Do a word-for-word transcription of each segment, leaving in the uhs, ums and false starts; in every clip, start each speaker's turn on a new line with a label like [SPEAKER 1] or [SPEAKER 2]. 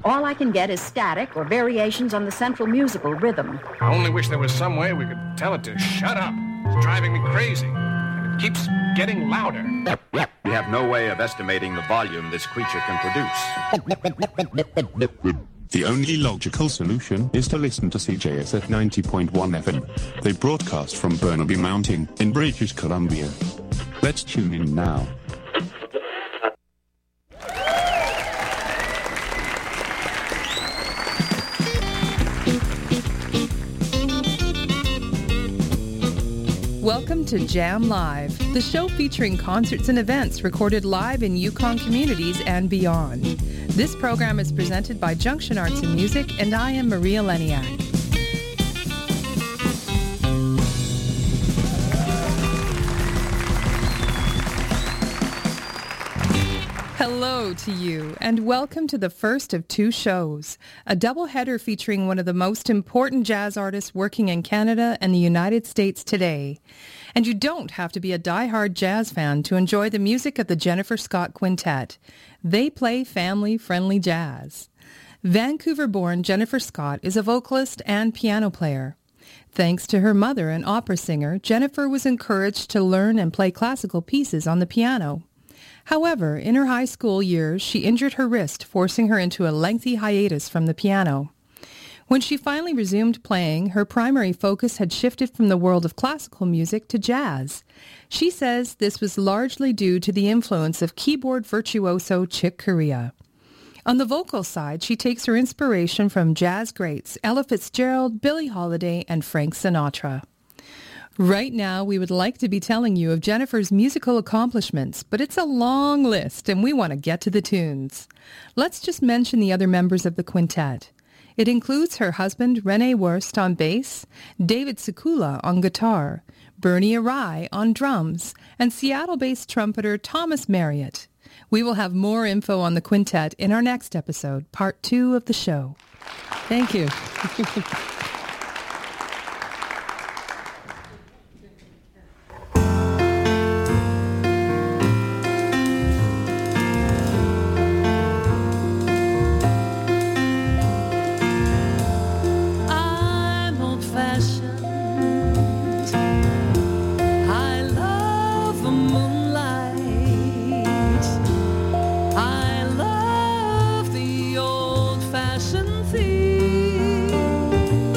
[SPEAKER 1] All I can get is static or variations on the central musical rhythm.
[SPEAKER 2] I only wish there was some way we could tell it to shut up. It's driving me crazy. And it keeps getting louder.
[SPEAKER 3] We have no way of estimating the volume this creature can produce.
[SPEAKER 4] The only logical solution is to listen to C J S at ninety point one F M. They broadcast from Burnaby Mountain in British Columbia. Let's tune in now.
[SPEAKER 5] Welcome to Jam Live, the show featuring concerts and events recorded live in Yukon communities and beyond. This program is presented by Junction Arts and Music, and I am Maria Leniak. Hello to you, and welcome to the first of two shows, a doubleheader featuring one of the most important jazz artists working in Canada and the United States today. And you don't have to be a die-hard jazz fan to enjoy the music of the Jennifer Scott Quintet. They play family-friendly jazz. Vancouver-born Jennifer Scott is a vocalist and piano player. Thanks to her mother, an opera singer, Jennifer was encouraged to learn and play classical pieces on the piano. However, in her high school years, she injured her wrist, forcing her into a lengthy hiatus from the piano. When she finally resumed playing, her primary focus had shifted from the world of classical music to jazz. She says this was largely due to the influence of keyboard virtuoso Chick Corea. On the vocal side, she takes her inspiration from jazz greats Ella Fitzgerald, Billie Holiday, and Frank Sinatra. Right now, we would like to be telling you of Jennifer's musical accomplishments, but it's a long list and we want to get to the tunes. Let's just mention the other members of the quintet. It includes her husband, Rene Wurst, on bass, David Sikula on guitar, Bernie Arai on drums, and Seattle-based trumpeter Thomas Marriott. We will have more info on the quintet in our next episode, part two of the show. Thank you.
[SPEAKER 6] I love the old-fashioned theme.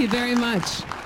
[SPEAKER 6] you very much.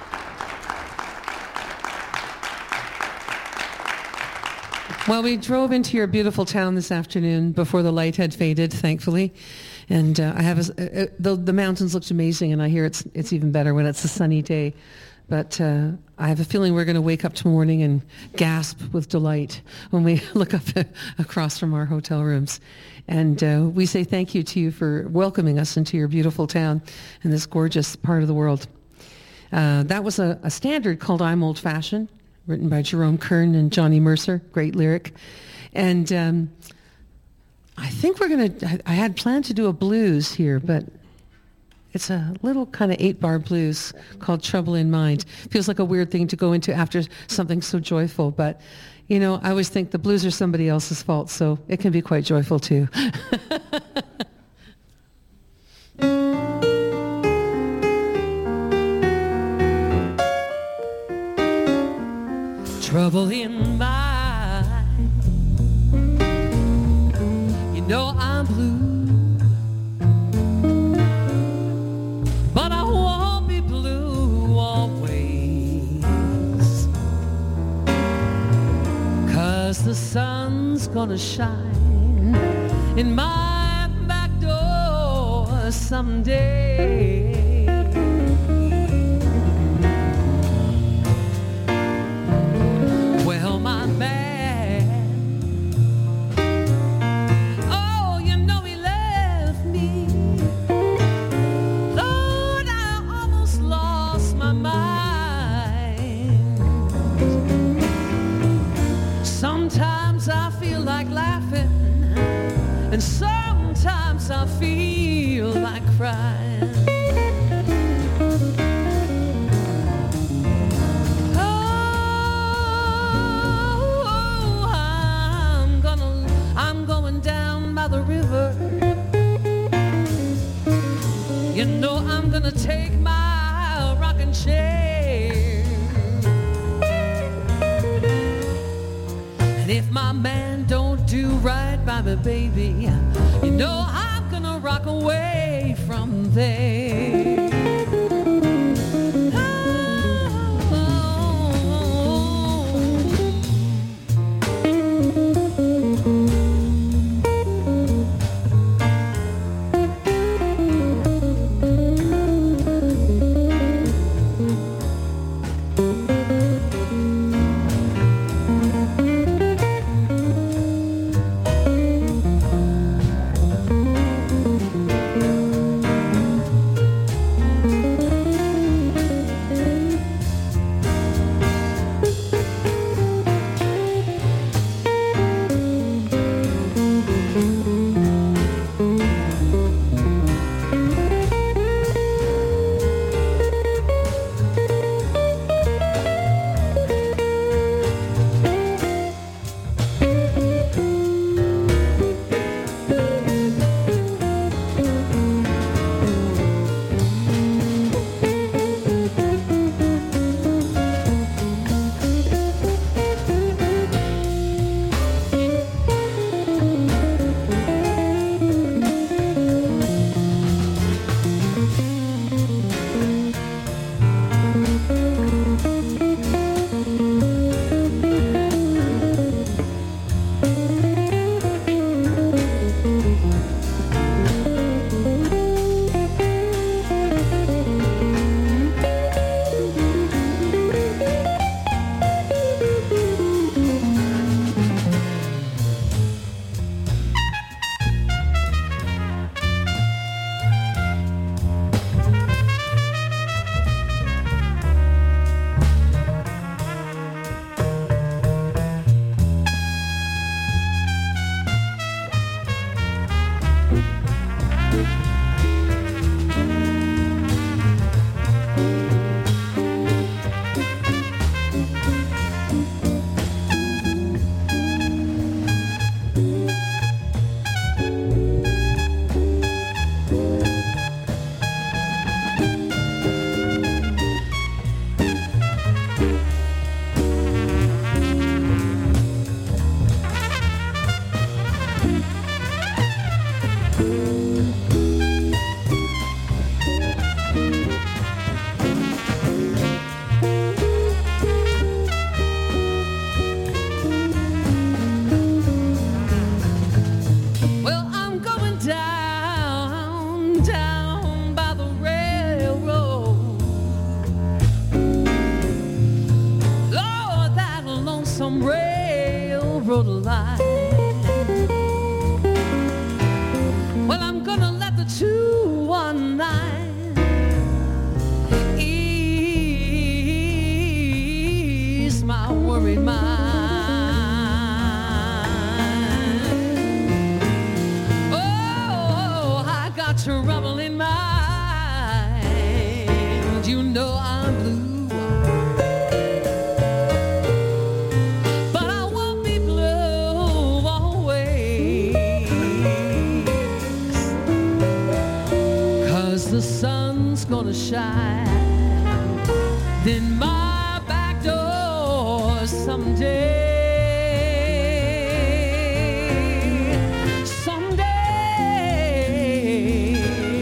[SPEAKER 6] Well, we drove into your beautiful town this afternoon before the light had faded, thankfully. And uh, I have a, uh, the, the mountains looked amazing, and I hear it's it's even better when it's a sunny day. But uh, I have a feeling we're going to wake up tomorrow morning and gasp with delight when we look up across from our hotel rooms. And uh, we say thank you to you for welcoming us into your beautiful town in this gorgeous part of the world. Uh, that was a, a standard called I'm Old Fashioned, written by Jerome Kern and Johnny Mercer. Great lyric. And um, I think we're going to, I had planned to do a blues here, but it's a little kind of eight-bar blues called Trouble in Mind. Feels like a weird thing to go into after something so joyful, but, you know, I always think the blues are somebody else's fault, so it can be quite joyful too. Trouble in mind, you know I'm blue, but I won't be blue always, 'cause the sun's gonna shine in my back door someday. Well, my man, oh, you know he left me. Lord, I almost lost my mind. Sometimes I feel like laughing, and sometimes I feel like crying. The river, you know I'm gonna take my rocking chair, and if my man don't do right by me, baby, you know I'm gonna rock away from there. some railroad line. Well, I'm gonna let the two one nine ease my worried mind. Oh, I got trouble in mind. You know I'm blue. The sun's gonna shine in my back door someday, someday.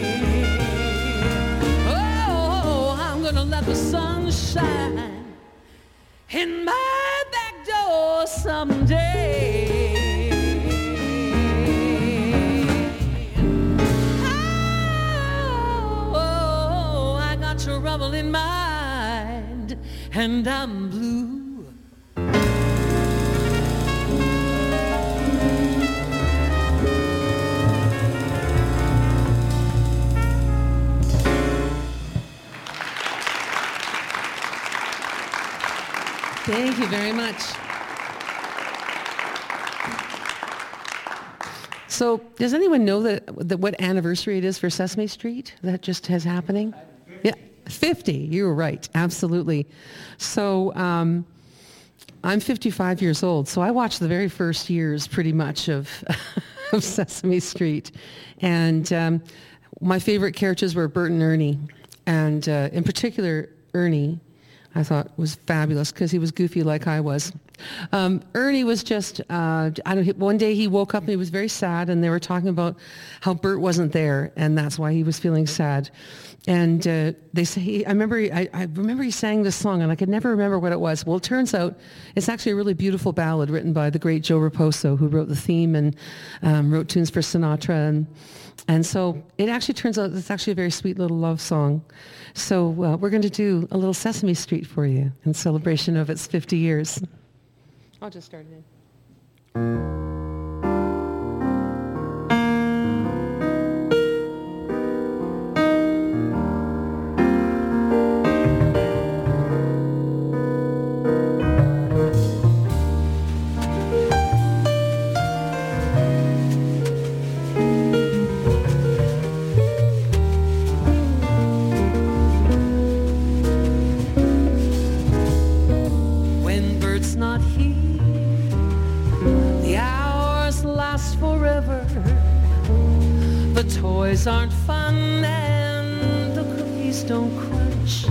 [SPEAKER 6] Oh, I'm gonna let the sun shine in my back door someday. Trouble in mind, and I'm blue. Thank you very much. So, does anyone know that, that what anniversary it is for Sesame Street that just has happening? Yeah. fifty, you were right, absolutely. So um, I'm fifty-five years old, so I watched the very first years pretty much of, of Sesame Street. And um, my favorite characters were Bert and Ernie. And uh, in particular, Ernie, I thought was fabulous because he was goofy like I was. Um, Ernie was just, uh, I don't. One day he woke up and he was very sad, and they were talking about how Bert wasn't there, and that's why he was feeling sad. And uh, they say, he, I remember, he, I, I remember he sang this song, and I could never remember what it was. Well, it turns out it's actually a really beautiful ballad written by the great Joe Raposo, who wrote the theme and um, wrote tunes for Sinatra, and and so it actually turns out it's actually a very sweet little love song. So uh, we're going to do a little Sesame Street for you in celebration of its fifty years. I'll just start it in. Toys aren't fun and the cookies don't crunch.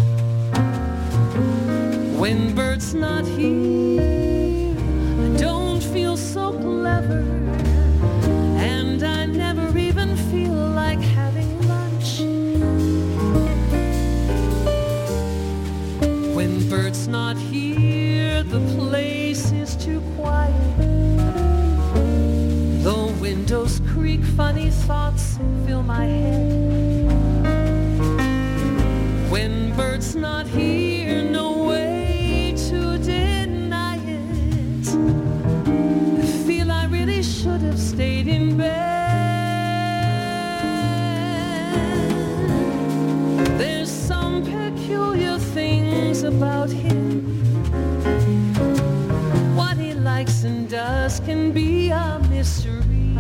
[SPEAKER 6] When Bert's not here, I don't feel so clever, and I never even feel like having lunch. When Bert's not here, the place is too quiet. The windows creak, funny thoughts fill my head. When Bert's not here, no way to deny it. I feel I really should have stayed in bed. There's some peculiar things about him. What he likes and does can be a mystery.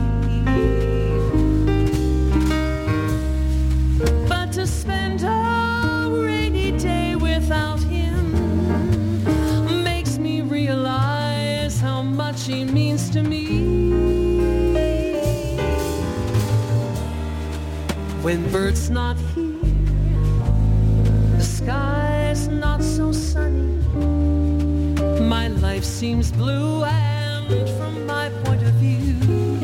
[SPEAKER 6] But to spend a rainy day without him makes me realize how much he means to me. When Bert's not here, the sky's not so sunny. My life seems blue, and from my point of view,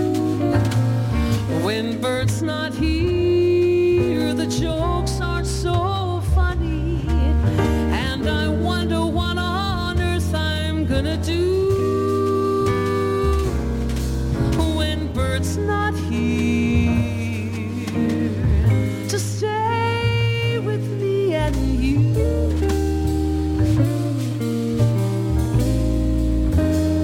[SPEAKER 6] when Bert's not here, the jokes aren't so funny, and I wonder what on earth I'm gonna do when Bert's not here to stay with me and you.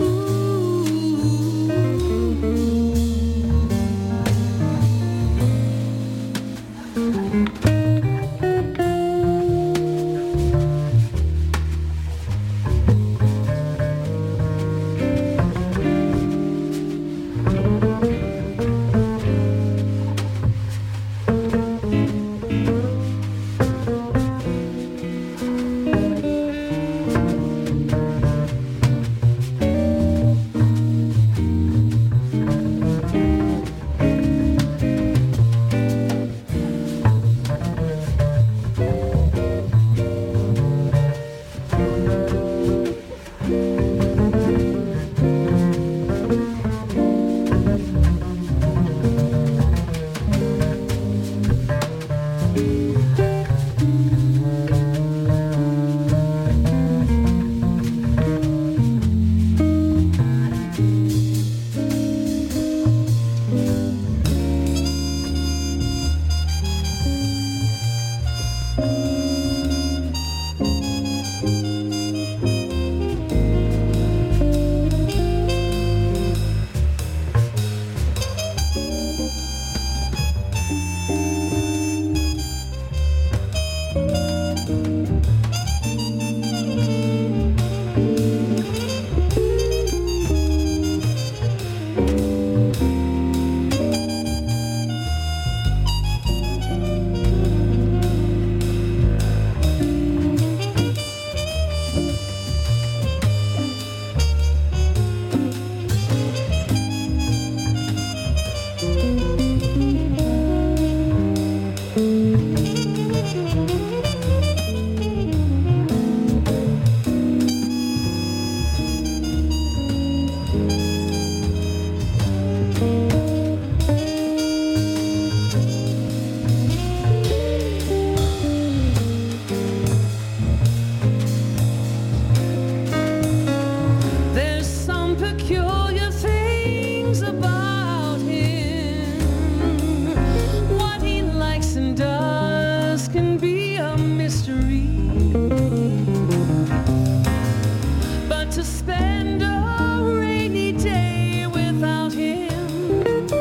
[SPEAKER 6] to spend a rainy day without him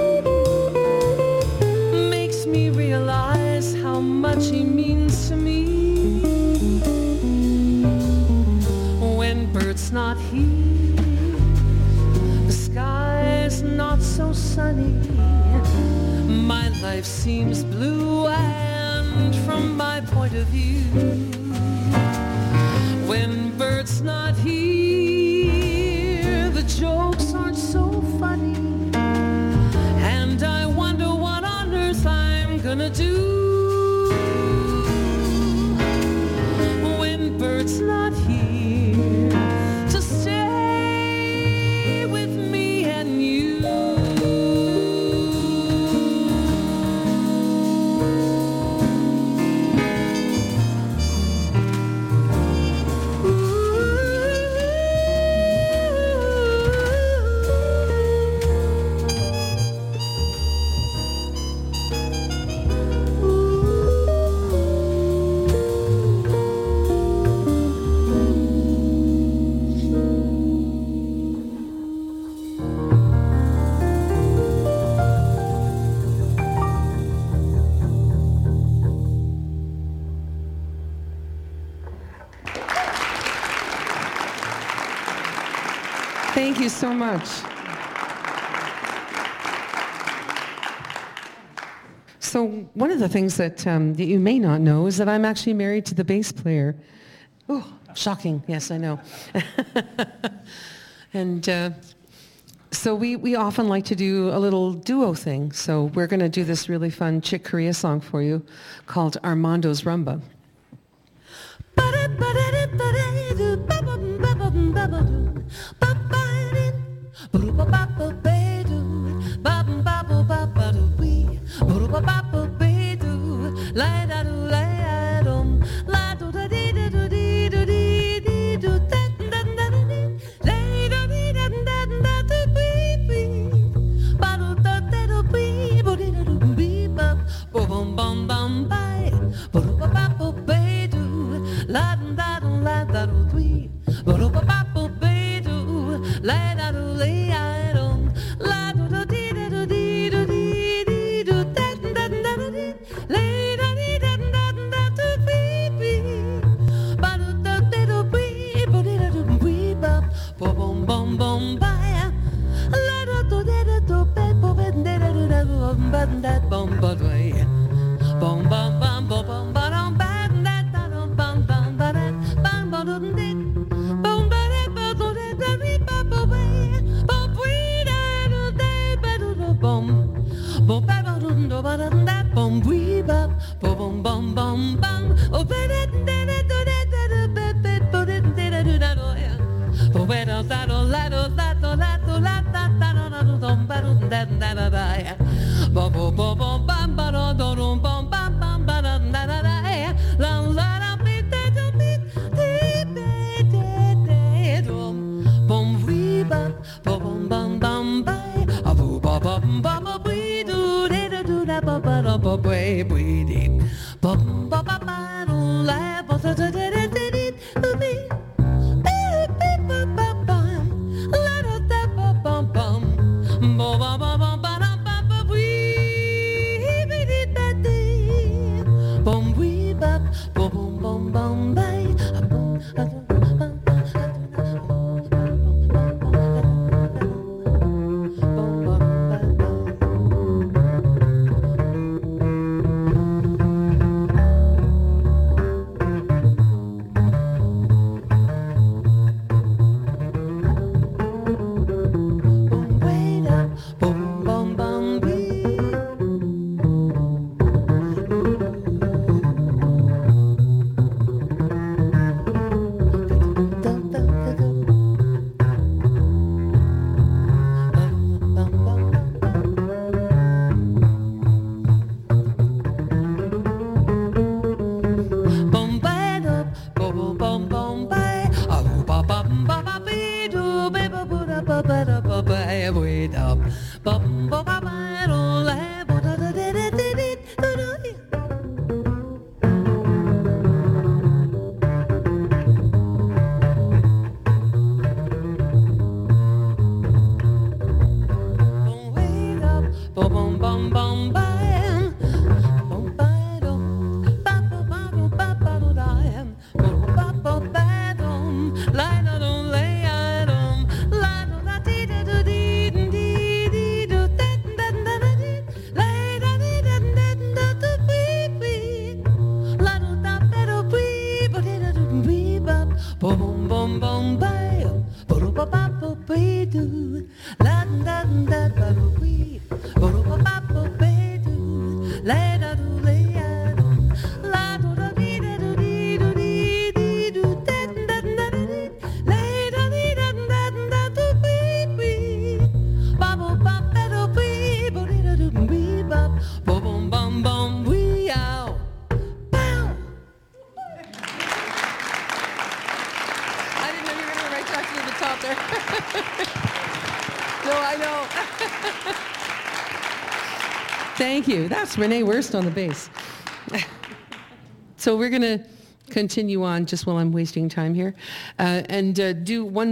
[SPEAKER 6] makes me realize how much he means to me. When Bert's not here, the sky's not so sunny, my life seems blue, and from my point of view, when Bert's not here, the jokes aren't so funny, and I wonder what on earth I'm gonna do when Bert's not here to stay with me and you. Thank you so much. So one of the things that, um, that you may not know is that I'm actually married to the bass player. Oh, shocking. Yes, I know. And uh, so we, we often like to do a little duo thing. So we're going to do this really fun Chick Corea song for you called Armando's Rumba. bum bum bam. Bum ba dum. Ba ba ba dum ba ba dum dam. Ba ba ba dum. La da dum lay I dum. La da da dee da do dee dee dee do da da da da dee. La da dee da da da do wee wee. La do da da do wee ba dee da do wee ba. Bum bum bum bam. Ba do ba ba ba wee do. La da da da do wee. Ba do ba ba ba wee do. La da do lay I dum. La do da dee da do dee do dee dee do da da da da dee. La da dee da da da do wee wee. Ba ba ba ba do wee ba dee da do wee ba. Ba bum bum bum wee ow. Bow. I didn't know you were going to right back to the top there. No, I know. Thank you. That's Renee Wurst on the bass. So we're going to continue on just while I'm wasting time here uh, and uh, do one